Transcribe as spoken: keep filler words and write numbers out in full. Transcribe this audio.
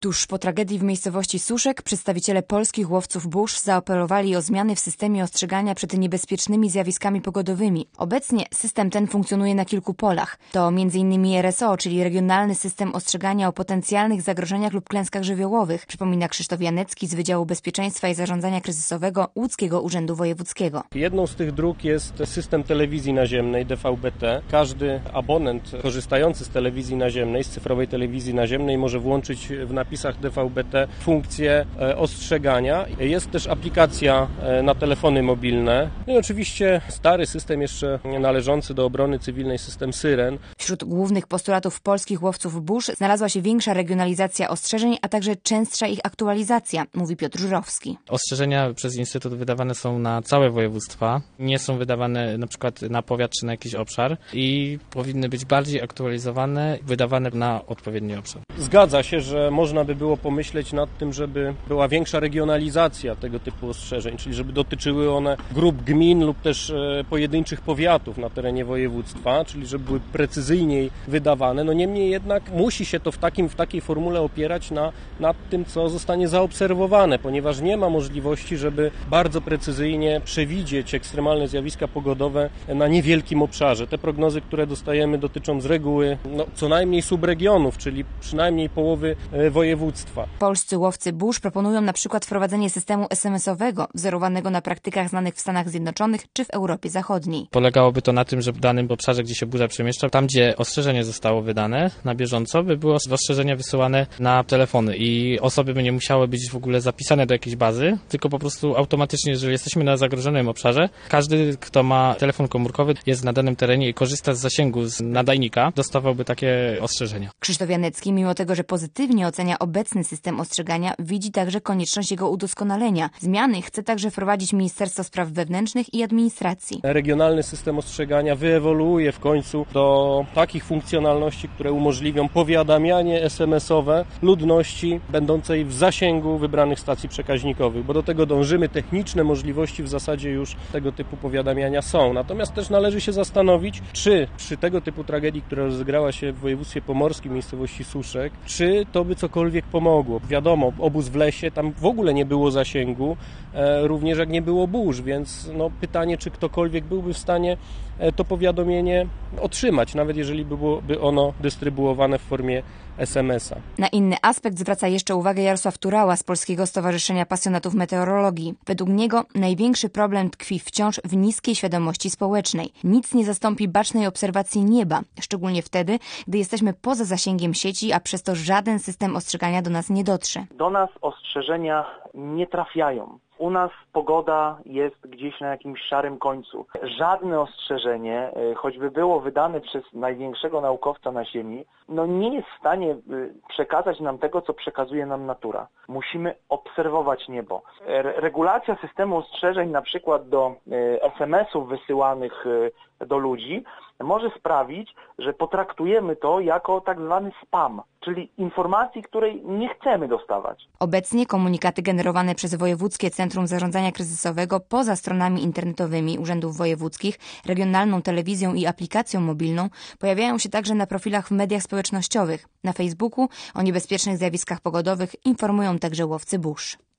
Tuż po tragedii w miejscowości Suszek przedstawiciele polskich łowców burz zaapelowali o zmiany w systemie ostrzegania przed niebezpiecznymi zjawiskami pogodowymi. Obecnie system ten funkcjonuje na kilku polach. To między innymi R S O, czyli Regionalny System Ostrzegania o Potencjalnych Zagrożeniach lub Klęskach Żywiołowych, przypomina Krzysztof Janecki z Wydziału Bezpieczeństwa i Zarządzania Kryzysowego Łódzkiego Urzędu Wojewódzkiego. Jedną z tych dróg jest system telewizji naziemnej D V B T. Każdy abonent korzystający z telewizji naziemnej, z cyfrowej telewizji naziemnej może włączyć w napisach D V B T funkcję ostrzegania. Jest też aplikacja na telefony mobilne. No i oczywiście stary system jeszcze należący do obrony cywilnej, system Syren. Wśród głównych postulatów polskich łowców burz znalazła się większa regionalizacja ostrzeżeń, a także częstsza ich aktualizacja, mówi Piotr Żurowski. Ostrzeżenia przez Instytut wydawane są na całe województwa. Nie są wydawane na przykład na powiat czy na jakiś obszar i powinny być bardziej aktualizowane, wydawane na odpowiedni obszar. Zgadza się, że można by było pomyśleć nad tym, żeby była większa regionalizacja tego typu ostrzeżeń, czyli żeby dotyczyły one grup gmin lub też pojedynczych powiatów na terenie województwa, czyli żeby były precyzyjniej wydawane. No niemniej jednak musi się to w, takim, w takiej formule opierać na, nad tym, co zostanie zaobserwowane, ponieważ nie ma możliwości, żeby bardzo precyzyjnie przewidzieć ekstremalne zjawiska pogodowe na niewielkim obszarze. Te prognozy, które dostajemy, dotyczą z reguły no, co najmniej subregionów, czyli przynajmniej połowy województwa. Polscy łowcy burz proponują na przykład wprowadzenie systemu es em esowego, wzorowanego na praktykach znanych w Stanach Zjednoczonych czy w Europie Zachodniej. Polegałoby to na tym, że w danym obszarze, gdzie się burza przemieszcza, tam gdzie ostrzeżenie zostało wydane na bieżąco, by było ostrzeżenie wysyłane na telefony i osoby by nie musiały być w ogóle zapisane do jakiejś bazy, tylko po prostu automatycznie, jeżeli jesteśmy na zagrożonym obszarze, każdy, kto ma telefon komórkowy, jest na danym terenie i korzysta z zasięgu z nadajnika, dostawałby takie ostrzeżenia. Krzysztof Janecki, mimo tego, że pozytywnie ocenia obecny system ostrzegania, widzi także konieczność jego udoskonalenia. Zmiany chce także wprowadzić Ministerstwo Spraw Wewnętrznych i Administracji. Regionalny system ostrzegania wyewoluuje w końcu do takich funkcjonalności, które umożliwią powiadamianie es em esowe ludności będącej w zasięgu wybranych stacji przekaźnikowych, bo do tego dążymy. Techniczne możliwości w zasadzie już tego typu powiadamiania są. Natomiast też należy się zastanowić, czy przy tego typu tragedii, która rozegrała się w województwie pomorskim, miejscowości Suszek, czy to by cokolwiek pomogło. Wiadomo, obóz w lesie, tam w ogóle nie było zasięgu, e, również jak nie było burz, więc no, pytanie, czy ktokolwiek byłby w stanie e, to powiadomienie otrzymać, nawet jeżeli byłoby ono dystrybuowane w formie es em esa. Na inny aspekt zwraca jeszcze uwagę Jarosław Turała z Polskiego Stowarzyszenia Pasjonatów Meteorologii. Według niego największy problem tkwi wciąż w niskiej świadomości społecznej. Nic nie zastąpi bacznej obserwacji nieba, szczególnie wtedy, gdy jesteśmy poza zasięgiem sieci, a przez to żaden system ostrzegania do nas nie dotrze. Do nas ostrzeżenia nie trafiają. U nas pogoda jest gdzieś na jakimś szarym końcu. Żadne ostrzeżenie, choćby było wydane przez największego naukowca na Ziemi, no nie jest w stanie przekazać nam tego, co przekazuje nam natura. Musimy obserwować niebo. Regulacja systemu ostrzeżeń na przykład do es em esów wysyłanych do ludzi może sprawić, że potraktujemy to jako tak zwany spam, czyli informacji, której nie chcemy dostawać. Obecnie komunikaty generowane przez Wojewódzkie Centrum Zarządzania Kryzysowego poza stronami internetowymi urzędów wojewódzkich, regionalną telewizją i aplikacją mobilną pojawiają się także na profilach w mediach społecznościowych. Na Facebooku o niebezpiecznych zjawiskach pogodowych informują także łowcy burz.